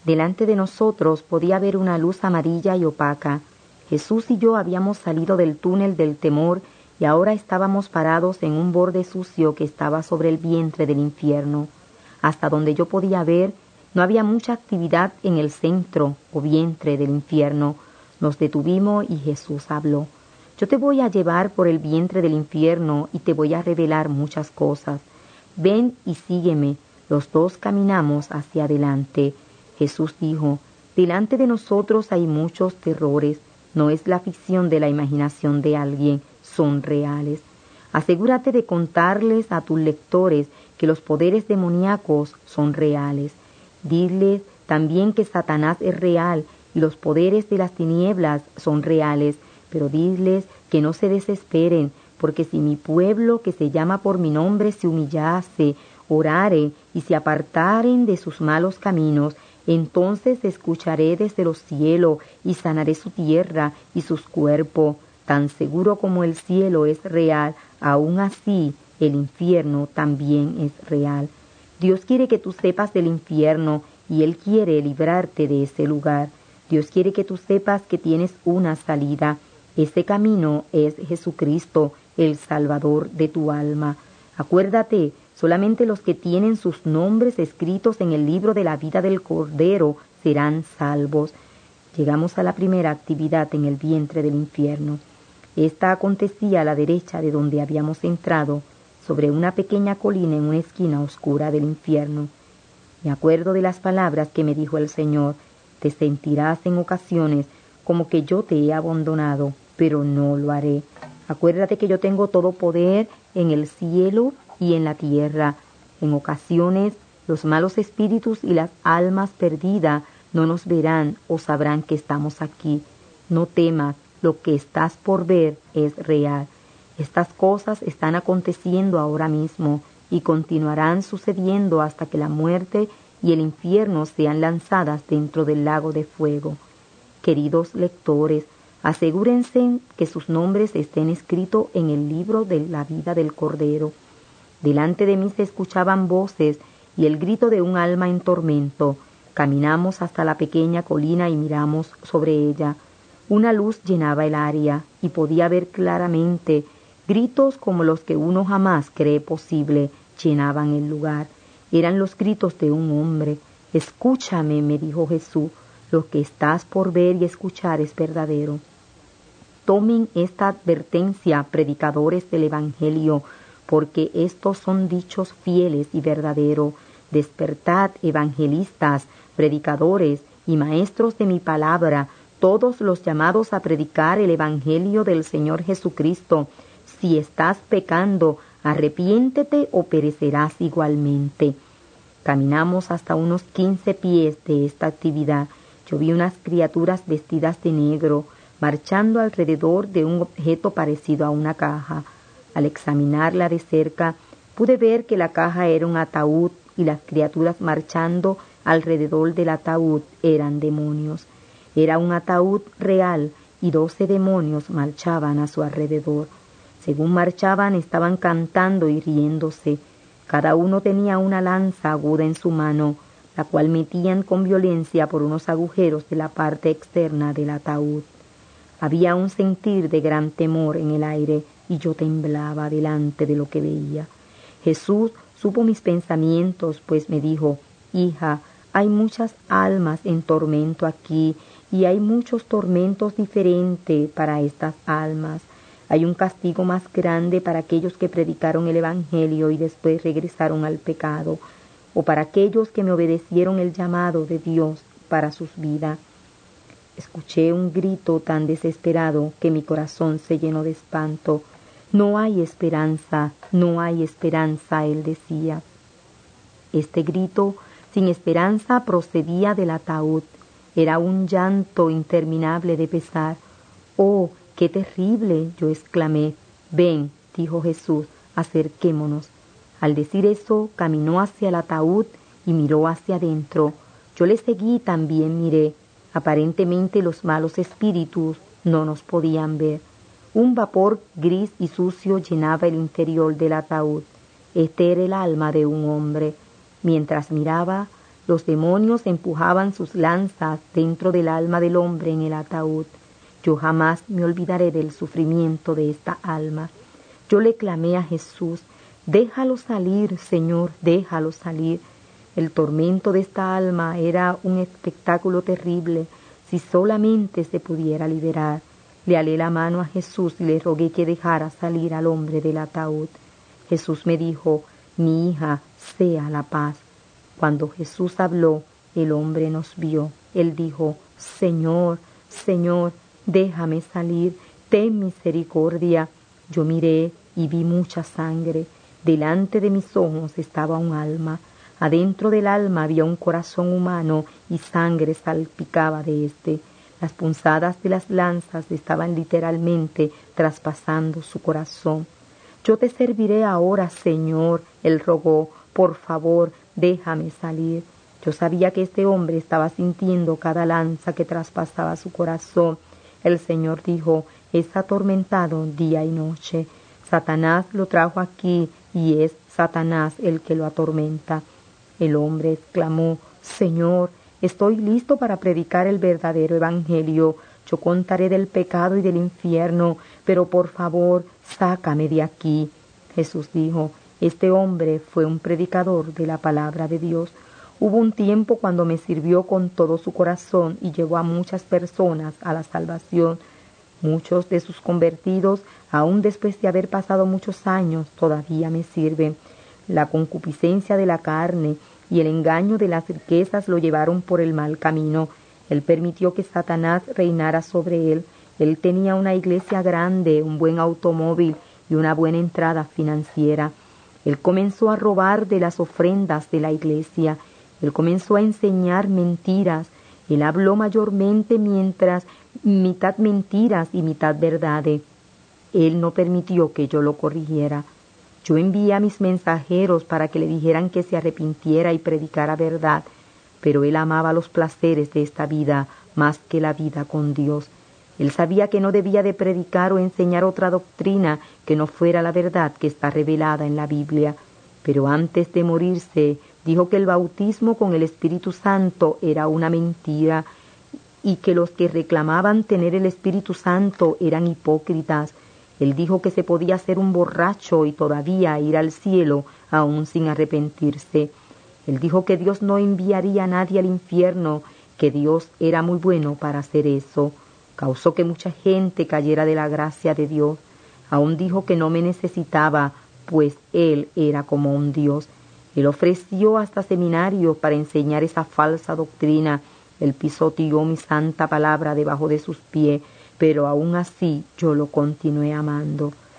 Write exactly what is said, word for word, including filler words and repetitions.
Delante de nosotros podía ver una luz amarilla y opaca. Jesús y yo habíamos salido del túnel del temor y ahora estábamos parados en un borde sucio que estaba sobre el vientre del infierno. Hasta donde yo podía ver, no había mucha actividad en el centro o vientre del infierno. Nos detuvimos y Jesús habló. Yo te voy a llevar por el vientre del infierno y te voy a revelar muchas cosas. Ven y sígueme. Los dos caminamos hacia adelante. Jesús dijo, delante de nosotros hay muchos terrores. No es la ficción de la imaginación de alguien, son reales. Asegúrate de contarles a tus lectores que los poderes demoníacos son reales. Diles también que Satanás es real y los poderes de las tinieblas son reales, pero diles que no se desesperen, porque si mi pueblo que se llama por mi nombre se humillase, orare y se apartaren de sus malos caminos, entonces escucharé desde los cielos y sanaré su tierra y sus cuerpos. Tan seguro como el cielo es real, aún así el infierno también es real. Dios quiere que tú sepas del infierno y Él quiere librarte de ese lugar. Dios quiere que tú sepas que tienes una salida. Ese camino es Jesucristo, el Salvador de tu alma. Acuérdate, solamente los que tienen sus nombres escritos en el libro de la vida del Cordero serán salvos. Llegamos a la primera actividad en el vientre del infierno. Esta acontecía a la derecha de donde habíamos entrado, sobre una pequeña colina en una esquina oscura del infierno. Me acuerdo de las palabras que me dijo el Señor: te sentirás en ocasiones como que yo te he abandonado, pero no lo haré. Acuérdate que yo tengo todo poder en el cielo y en la tierra. En ocasiones los malos espíritus y las almas perdidas no nos verán o sabrán que estamos aquí. No temas, lo que estás por ver es real. Estas cosas están aconteciendo ahora mismo y continuarán sucediendo hasta que la muerte y el infierno sean lanzadas dentro del lago de fuego. Queridos lectores, asegúrense que sus nombres estén escritos en el libro de la vida del Cordero. Delante de mí se escuchaban voces y el grito de un alma en tormento. Caminamos hasta la pequeña colina y miramos sobre ella. Una luz llenaba el área y podía ver claramente. Gritos como los que uno jamás cree posible llenaban el lugar. Eran los gritos de un hombre. Escúchame, me dijo Jesús, lo que estás por ver y escuchar es verdadero. Tomen esta advertencia, predicadores del Evangelio, porque estos son dichos fieles y verdaderos. Despertad, evangelistas, predicadores y maestros de mi palabra, todos los llamados a predicar el Evangelio del Señor Jesucristo. Si estás pecando, arrepiéntete o perecerás igualmente. Caminamos hasta unos quince pies de esta actividad. Yo vi unas criaturas vestidas de negro, marchando alrededor de un objeto parecido a una caja. Al examinarla de cerca, pude ver que la caja era un ataúd y las criaturas marchando alrededor del ataúd eran demonios. Era un ataúd real y doce demonios marchaban a su alrededor. Según marchaban, estaban cantando y riéndose. Cada uno tenía una lanza aguda en su mano, la cual metían con violencia por unos agujeros de la parte externa del ataúd. Había un sentir de gran temor en el aire y yo temblaba delante de lo que veía. Jesús supo mis pensamientos, pues me dijo: hija, hay muchas almas en tormento aquí y hay muchos tormentos diferentes para estas almas. Hay un castigo más grande para aquellos que predicaron el Evangelio y después regresaron al pecado, o para aquellos que me obedecieron el llamado de Dios para sus vidas. Escuché un grito tan desesperado que mi corazón se llenó de espanto. No hay esperanza, no hay esperanza, él decía. Este grito sin esperanza procedía del ataúd. Era un llanto interminable de pesar. ¡Oh, qué terrible!, yo exclamé. Ven, dijo Jesús, acerquémonos. Al decir eso, caminó hacia el ataúd y miró hacia adentro. Yo le seguí y también miré. Aparentemente los malos espíritus no nos podían ver. Un vapor gris y sucio llenaba el interior del ataúd. Este era el alma de un hombre. Mientras miraba, Los demonios empujaban sus lanzas dentro del alma del hombre en el ataúd. Yo jamás me olvidaré del sufrimiento de esta alma. Yo le clamé a Jesús: déjalo salir, Señor, déjalo salir. El tormento de esta alma era un espectáculo terrible. Si solamente se pudiera liberar. Le alé la mano a Jesús y le rogué que dejara salir al hombre del ataúd. Jesús me dijo: mi hija, sea la paz. Cuando Jesús habló, el hombre nos vio. Él dijo: Señor, Señor, déjame salir, ten misericordia. Yo miré y vi mucha sangre. Delante de mis ojos estaba un alma. Adentro del alma había un corazón humano y sangre salpicaba de éste. Las punzadas de las lanzas estaban literalmente traspasando su corazón. Yo te serviré ahora, Señor, él rogó, por favor, déjame salir. Yo sabía que este hombre estaba sintiendo cada lanza que traspasaba su corazón. El Señor dijo: es atormentado día y noche. Satanás lo trajo aquí y es Satanás el que lo atormenta. El hombre exclamó: Señor, estoy listo para predicar el verdadero evangelio. Yo contaré del pecado y del infierno, pero por favor, sácame de aquí. Jesús dijo: este hombre fue un predicador de la palabra de Dios. Hubo un tiempo cuando me sirvió con todo su corazón y llevó a muchas personas a la salvación. Muchos de sus convertidos, aun después de haber pasado muchos años, todavía me sirven. La concupiscencia de la carne y el engaño de las riquezas lo llevaron por el mal camino. Él permitió que Satanás reinara sobre él. Él tenía una iglesia grande, un buen automóvil y una buena entrada financiera. Él comenzó a robar de las ofrendas de la iglesia. Él comenzó a enseñar mentiras. Él habló mayormente mientras mitad mentiras y mitad verdades. Él no permitió que yo lo corrigiera. Yo envié a mis mensajeros para que le dijeran que se arrepintiera y predicara verdad, pero él amaba los placeres de esta vida más que la vida con Dios. Él sabía que no debía de predicar o enseñar otra doctrina que no fuera la verdad que está revelada en la Biblia. Pero antes de morirse, dijo que el bautismo con el Espíritu Santo era una mentira y que los que reclamaban tener el Espíritu Santo eran hipócritas. Él dijo que se podía ser un borracho y todavía ir al cielo aún sin arrepentirse. Él dijo que Dios no enviaría a nadie al infierno, que Dios era muy bueno para hacer eso. Causó que mucha gente cayera de la gracia de Dios. Aún dijo que no me necesitaba, pues Él era como un Dios. Él ofreció hasta seminarios para enseñar esa falsa doctrina. Él pisoteó mi santa palabra debajo de sus pies, pero aún así yo lo continué amando.